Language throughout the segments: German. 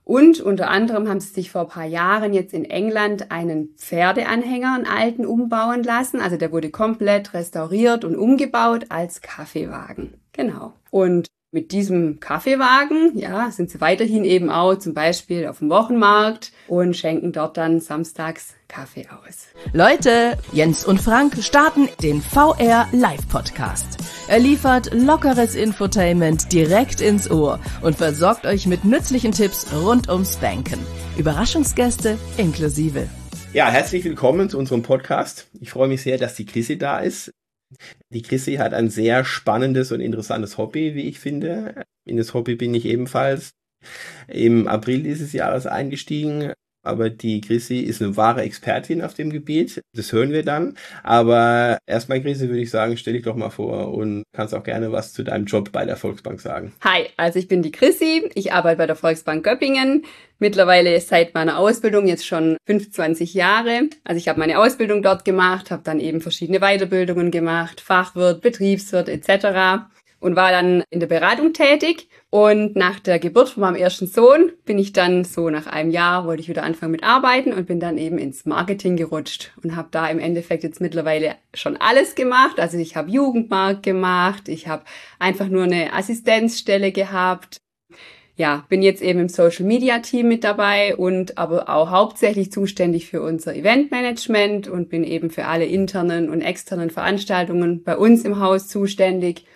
Und unter anderem haben sie sich vor ein paar Jahren jetzt in England einen Pferdeanhänger, einen alten, umbauen lassen. Also der wurde komplett restauriert und umgebaut als Kaffeewagen. Genau. Und mit diesem Kaffeewagen, ja, sind sie weiterhin eben auch zum Beispiel auf dem Wochenmarkt und schenken dort dann samstags Kaffee aus. Leute, Jens und Frank starten den VR Live Podcast. Er liefert lockeres Infotainment direkt ins Ohr und versorgt euch mit nützlichen Tipps rund ums Banken. Überraschungsgäste inklusive. Ja, herzlich willkommen zu unserem Podcast. Ich freue mich sehr, dass die Chrissy da ist. Die Chrissy hat ein sehr spannendes und interessantes Hobby, wie ich finde. In das Hobby bin ich ebenfalls im April dieses Jahres eingestiegen. Aber die Chrissy ist eine wahre Expertin auf dem Gebiet. Das hören wir dann. Aber erstmal, Chrissy, würde ich sagen, stell dich doch mal vor und kannst auch gerne was zu deinem Job bei der Volksbank sagen. Hi, also ich bin die Chrissy. Ich arbeite bei der Volksbank Göppingen. Mittlerweile seit meiner Ausbildung jetzt schon 25 Jahre. Also ich habe meine Ausbildung dort gemacht, habe dann eben verschiedene Weiterbildungen gemacht, Fachwirt, Betriebswirt etc. und war dann in der Beratung tätig. Und nach der Geburt von meinem ersten Sohn bin ich dann so nach einem Jahr, wollte ich wieder anfangen mit Arbeiten und bin dann eben ins Marketing gerutscht und habe da im Endeffekt jetzt mittlerweile schon alles gemacht. Also ich habe Jugendmarkt gemacht, ich habe einfach nur eine Assistenzstelle gehabt. Ja, bin jetzt eben im Social-Media-Team mit dabei und aber auch hauptsächlich zuständig für unser Eventmanagement und bin eben für alle internen und externen Veranstaltungen bei uns im Haus zuständig.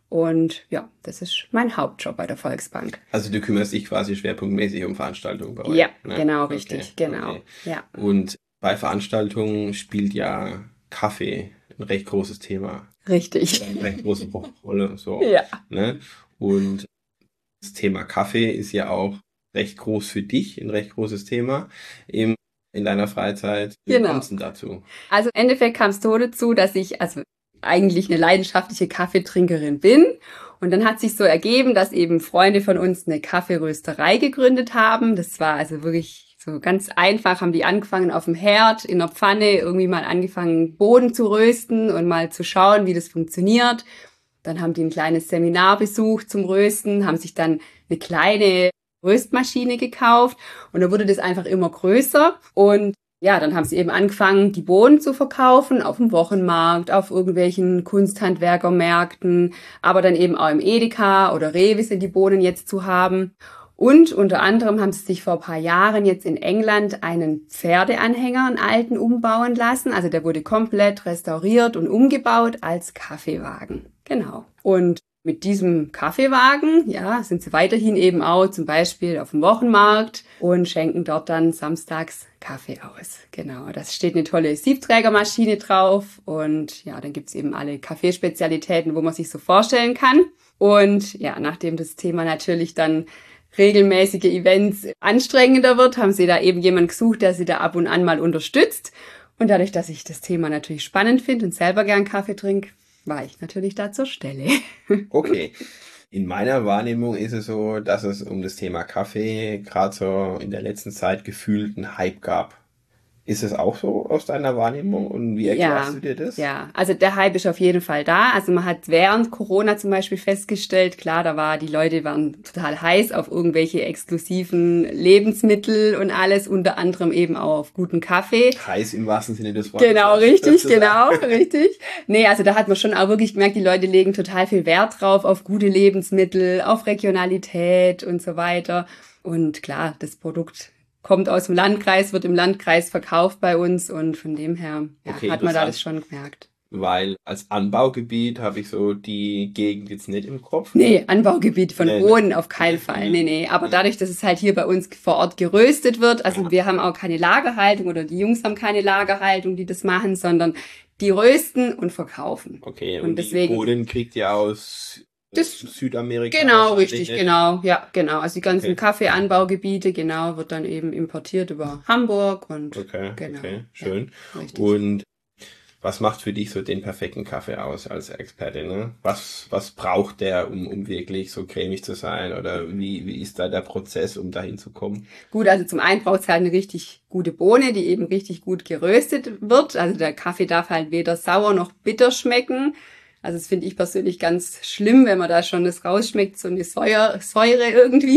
Und ja, das ist mein Hauptjob bei der Volksbank. Also du kümmerst dich quasi schwerpunktmäßig um Veranstaltungen bei euch? Ja, ne? genau, richtig, Okay, genau. okay. Ja. Und bei Veranstaltungen spielt ja Kaffee ein recht großes Thema. Richtig. Eine recht große Rolle. So, Ja. ne? Und das Thema Kaffee ist ja auch recht groß für dich, ein recht großes Thema in deiner Freizeit. Wie Genau. kommst du denn dazu? Also im Endeffekt kam es so dazu, dass ich eigentlich eine leidenschaftliche Kaffeetrinkerin bin. Und dann hat sich so ergeben, dass eben Freunde von uns eine Kaffeerösterei gegründet haben. Das war also wirklich so ganz einfach, haben die angefangen auf dem Herd, in der Pfanne, irgendwie mal angefangen, Bohnen zu rösten und mal zu schauen, wie das funktioniert. Dann haben die ein kleines Seminar besucht zum Rösten, haben sich dann eine kleine Röstmaschine gekauft und dann wurde das einfach immer größer. Und ja, dann haben sie eben angefangen, die Bohnen zu verkaufen auf dem Wochenmarkt, auf irgendwelchen Kunsthandwerkermärkten, aber dann eben auch im Edeka oder Rewe sind die Bohnen jetzt zu haben. Und unter anderem haben sie sich vor ein paar Jahren jetzt in England einen Pferdeanhänger, einen alten, umbauen lassen. Also der wurde komplett restauriert und umgebaut als Kaffeewagen. Genau. Und mit diesem Kaffeewagen, ja, sind sie weiterhin eben auch zum Beispiel auf dem Wochenmarkt und schenken dort dann samstags Kaffee aus. Genau, da steht eine tolle Siebträgermaschine drauf und ja, dann gibt's eben alle Kaffeespezialitäten, wo man sich so vorstellen kann. Und ja, nachdem das Thema natürlich dann regelmäßige Events anstrengender wird, haben sie da eben jemanden gesucht, der sie da ab und an mal unterstützt. Und dadurch, dass ich das Thema natürlich spannend finde und selber gern Kaffee trinke, war ich natürlich da zur Stelle. Okay. In meiner Wahrnehmung ist es so, dass es um das Thema Kaffee gerade so in der letzten Zeit gefühlt einen Hype gab. Ist es auch so aus deiner Wahrnehmung und wie erklärst du dir das? Ja, also der Hype ist auf jeden Fall da. Also man hat während Corona zum Beispiel festgestellt, klar, die Leute waren total heiß auf irgendwelche exklusiven Lebensmittel und alles, unter anderem eben auch auf guten Kaffee. Heiß im wahrsten Sinne des Wortes. Genau, richtig, genau, richtig. Nee, also da hat man schon auch wirklich gemerkt, die Leute legen total viel Wert drauf, auf gute Lebensmittel, auf Regionalität und so weiter. Und klar, das Produkt kommt aus dem Landkreis, wird im Landkreis verkauft bei uns und von dem her hat man da das schon gemerkt. Weil als Anbaugebiet habe ich so die Gegend jetzt nicht im Kopf. Nee, Anbaugebiet von Bohnen auf keinen Fall. Nee. Aber dadurch, dass es halt hier bei uns vor Ort geröstet wird, also wir haben auch keine Lagerhaltung oder die Jungs haben keine Lagerhaltung, die das machen, sondern die rösten und verkaufen. Okay, und deswegen, die Bohnen kriegt ihr aus Südamerika. Genau, richtig, genau. Ja, genau. Also die ganzen Kaffeeanbaugebiete, genau, wird dann eben importiert über Hamburg und genau. Okay, schön. Ja, und was macht für dich so den perfekten Kaffee aus als Expertin? Ne? Was braucht der, um wirklich so cremig zu sein? Oder wie ist da der Prozess, um dahin zu kommen? Gut, also zum einen braucht es halt eine richtig gute Bohne, die eben richtig gut geröstet wird. Also der Kaffee darf halt weder sauer noch bitter schmecken. Also das finde ich persönlich ganz schlimm, wenn man da schon das rausschmeckt, so eine Säure irgendwie, das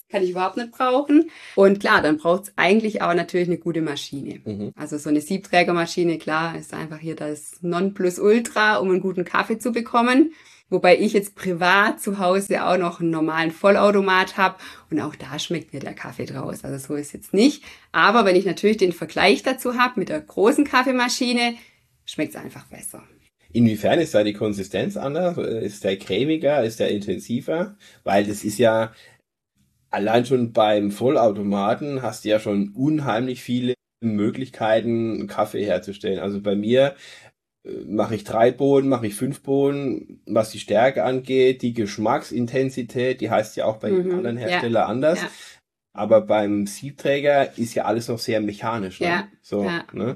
kann ich überhaupt nicht brauchen. Und klar, dann braucht es eigentlich auch natürlich eine gute Maschine. Also so eine Siebträgermaschine, klar, ist einfach hier das Nonplusultra, um einen guten Kaffee zu bekommen. Wobei ich jetzt privat zu Hause auch noch einen normalen Vollautomat habe und auch da schmeckt mir der Kaffee draus. Also so ist jetzt nicht. Aber wenn ich natürlich den Vergleich dazu habe mit der großen Kaffeemaschine, schmeckt es einfach besser. Inwiefern ist da die Konsistenz anders? Ist der cremiger? Ist der intensiver? Weil das ist ja, allein schon beim Vollautomaten hast du ja schon unheimlich viele Möglichkeiten, Kaffee herzustellen. Also bei mir mache ich 3 Bohnen, mache ich 5 Bohnen. Was die Stärke angeht, die Geschmacksintensität, die heißt ja auch bei jedem anderen Hersteller anders. Ja. Aber beim Siebträger ist ja alles noch sehr mechanisch. Ne? Ja. So, ja. Ne?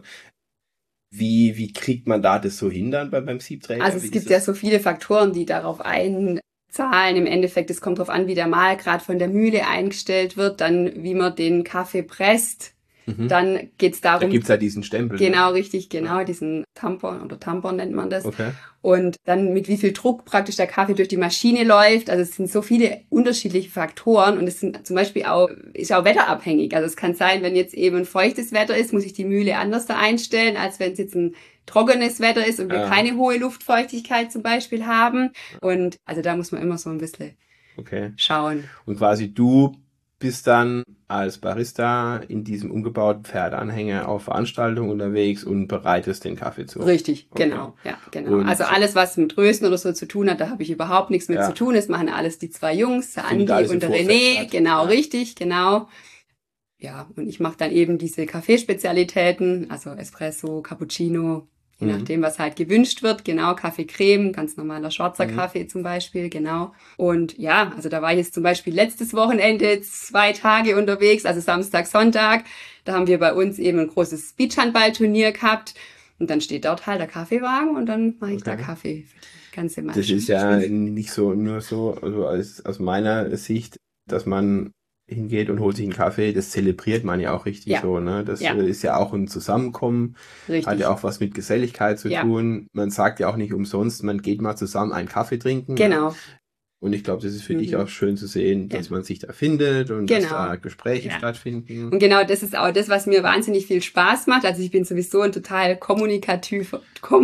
Wie kriegt man da das so hin dann beim Siebträger? Also es gibt ja so viele Faktoren, die darauf einzahlen. Im Endeffekt, es kommt darauf an, wie der Mahlgrad von der Mühle eingestellt wird, dann wie man den Kaffee presst. Dann geht's darum. Da gibt's ja diesen Stempel. Genau, richtig, genau, diesen Tampon oder Tampon nennt man das. Okay. Und dann mit wie viel Druck praktisch der Kaffee durch die Maschine läuft. Also es sind so viele unterschiedliche Faktoren und es sind zum Beispiel ist auch wetterabhängig. Also es kann sein, wenn jetzt eben ein feuchtes Wetter ist, muss ich die Mühle anders da einstellen, als wenn es jetzt ein trockenes Wetter ist und wir keine hohe Luftfeuchtigkeit zum Beispiel haben. Und also da muss man immer so ein bisschen schauen. Und quasi du bist dann als Barista in diesem umgebauten Pferdeanhänger auf Veranstaltungen unterwegs und bereitest den Kaffee zu. Richtig, genau, ja, genau. Und also alles, was mit Rösten oder so zu tun hat, da habe ich überhaupt nichts mit zu tun. Das machen alles die 2 Jungs, der Andi und der René. Genau, richtig, genau. Ja, und ich mache dann eben diese Kaffeespezialitäten, also Espresso, Cappuccino, je nachdem, was halt gewünscht wird. Genau, Kaffee-Creme, ganz normaler schwarzer Kaffee zum Beispiel, genau. Und ja, also da war ich jetzt zum Beispiel letztes Wochenende 2 Tage unterwegs, also Samstag, Sonntag. Da haben wir bei uns eben ein großes Beachhandballturnier gehabt. Und dann steht dort halt der Kaffeewagen und dann mache ich da Kaffee für die ganze Mannschaft. Das ist ja nicht so nur so, also aus meiner Sicht, dass man hingeht und holt sich einen Kaffee, das zelebriert man ja auch richtig so, ne? Das ist ja auch ein Zusammenkommen, hat ja auch was mit Geselligkeit zu tun. Man sagt ja auch nicht umsonst, man geht mal zusammen einen Kaffee trinken. Genau. Ne? Und ich glaube, das ist für dich auch schön zu sehen, dass man sich da findet und dass da Gespräche stattfinden. Und genau, das ist auch das, was mir wahnsinnig viel Spaß macht. Also ich bin sowieso ein total kommunikativer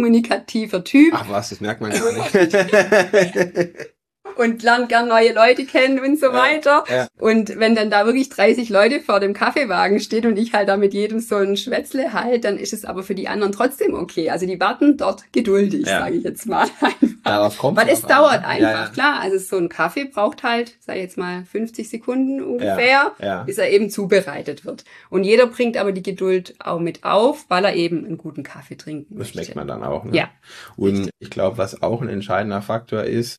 Typ. Ach was, das merkt man gar nicht. Und lernt gern neue Leute kennen und so weiter. Ja. Und wenn dann da wirklich 30 Leute vor dem Kaffeewagen stehen und ich halt da mit jedem so ein Schwätzle halt, dann ist es aber für die anderen trotzdem okay. Also die warten dort geduldig, sage ich jetzt mal einfach. Darauf kommt weil es dauert einfach, klar. Also so ein Kaffee braucht halt, sag ich jetzt mal, 50 Sekunden ungefähr, bis er eben zubereitet wird. Und jeder bringt aber die Geduld auch mit auf, weil er eben einen guten Kaffee trinken möchte. Das schmeckt man dann auch, ne? Ja. Und ich glaube, was auch ein entscheidender Faktor ist,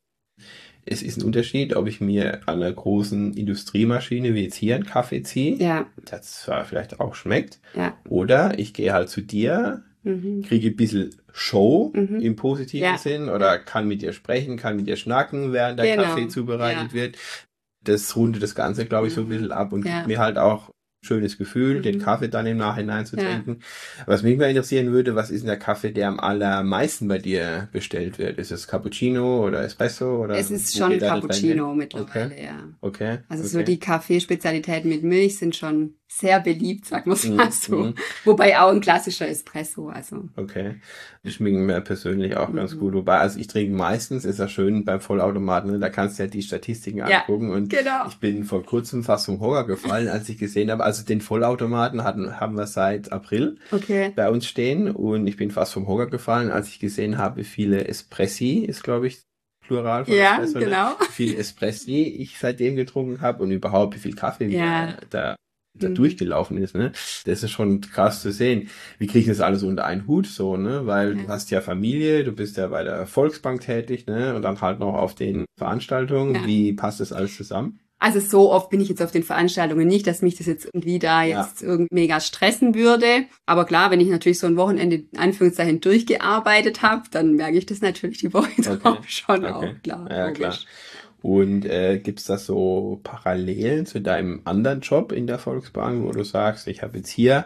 es ist ein Unterschied, ob ich mir an einer großen Industriemaschine wie jetzt hier einen Kaffee ziehe, das zwar vielleicht auch schmeckt, oder ich gehe halt zu dir, kriege ein bisschen Show im positiven Sinn oder kann mit dir sprechen, kann mit dir schnacken, während der Kaffee zubereitet wird. Das rundet das Ganze, glaube ich, so ein bisschen ab und gibt mir halt auch schönes Gefühl, den Kaffee dann im Nachhinein zu trinken. Was mich mal interessieren würde, was ist denn der Kaffee, der am allermeisten bei dir bestellt wird? Ist es Cappuccino oder Espresso? Oder es ist schon Cappuccino mittlerweile, Okay. Also so die Kaffeespezialitäten mit Milch sind schon sehr beliebt, sagen wir es mal so. Wobei auch ein klassischer Espresso, also. Okay. Die schmecken mir persönlich auch ganz gut. Wobei, also ich trinke meistens, ist ja schön beim Vollautomaten, ne? Da kannst du ja die Statistiken angucken. Und ich bin vor kurzem fast vom Hocker gefallen, als ich gesehen habe, also den Vollautomaten haben wir seit April bei uns stehen und ich bin fast vom Hocker gefallen, als ich gesehen habe, wie viele Espressi, ist glaube ich Plural von Espresso, genau. Wie viele Espressi ich seitdem getrunken habe und überhaupt wie viel Kaffee da durchgelaufen ist, ne? Das ist schon krass zu sehen. Wie kriege ich das alles unter einen Hut so, ne? Weil du hast ja Familie, du bist ja bei der Volksbank tätig, ne? Und dann halt noch auf den Veranstaltungen. Ja. Wie passt das alles zusammen? Also so oft bin ich jetzt auf den Veranstaltungen nicht, dass mich das jetzt irgendwie da jetzt irgendwie mega stressen würde. Aber klar, wenn ich natürlich so ein Wochenende in Anführungszeichen durchgearbeitet habe, dann merke ich das natürlich die Woche drauf schon auch, klar. Ja, logisch. Klar. Und gibt's da so Parallelen zu deinem anderen Job in der Volksbank, wo du sagst, ich habe jetzt hier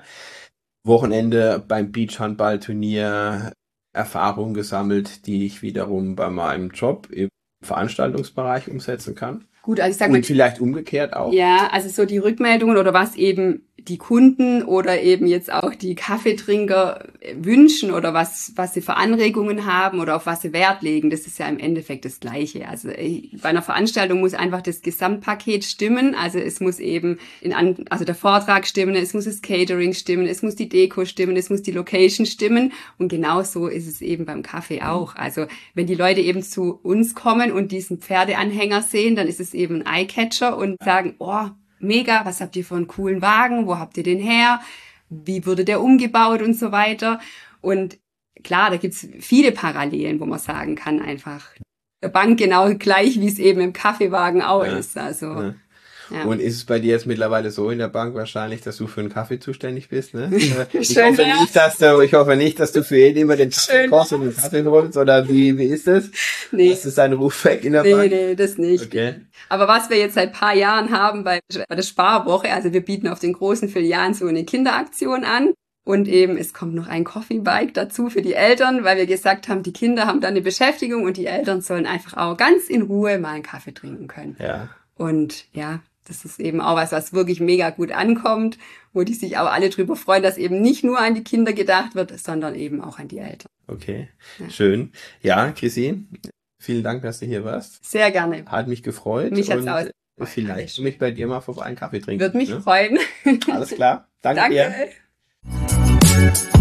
Wochenende beim Beachhandballturnier Erfahrungen gesammelt, die ich wiederum bei meinem Job im Veranstaltungsbereich umsetzen kann? Gut, also ich sag mal. Und vielleicht umgekehrt auch. Ja, also so die Rückmeldungen oder was eben die Kunden oder eben jetzt auch die Kaffeetrinker wünschen oder was sie für Anregungen haben oder auf was sie Wert legen, das ist ja im Endeffekt das Gleiche. Also bei einer Veranstaltung muss einfach das Gesamtpaket stimmen. Also es muss eben also der Vortrag stimmen, es muss das Catering stimmen, es muss die Deko stimmen, es muss die Location stimmen. Und genau so ist es eben beim Kaffee auch. Also wenn die Leute eben zu uns kommen und diesen Pferdeanhänger sehen, dann ist es eben ein Eyecatcher und sagen, oh, mega, was habt ihr für einen coolen Wagen, wo habt ihr den her, wie wurde der umgebaut und so weiter. Und klar, da gibt's viele Parallelen, wo man sagen kann, einfach der Bank genau gleich, wie es eben im Kaffeewagen auch ist. Also Ja. Und ist es bei dir jetzt mittlerweile so in der Bank wahrscheinlich, dass du für einen Kaffee zuständig bist, ne? Ich hoffe nicht, dass du für jeden immer den Kaffee kochst und den Kaffee holst, oder wie ist das? Nee. Das ist dein Ruf weg in der Bank? Nee, das nicht. Okay. Aber was wir jetzt seit paar Jahren haben bei der Sparwoche, also wir bieten auf den großen Filialen so eine Kinderaktion an. Und eben, es kommt noch ein Coffee Bike dazu für die Eltern, weil wir gesagt haben, die Kinder haben dann eine Beschäftigung und die Eltern sollen einfach auch ganz in Ruhe mal einen Kaffee trinken können. Ja. Und ja, das ist eben auch was wirklich mega gut ankommt, wo die sich auch alle drüber freuen, dass eben nicht nur an die Kinder gedacht wird, sondern eben auch an die Eltern. Okay, ja. Schön. Ja, Chrissy, vielen Dank, dass du hier warst. Sehr gerne. Hat mich gefreut. Mich hat's auch. Vielleicht mich bei dir mal vorbei einen Kaffee trinken. Würde mich freuen. Alles klar. Danke dir.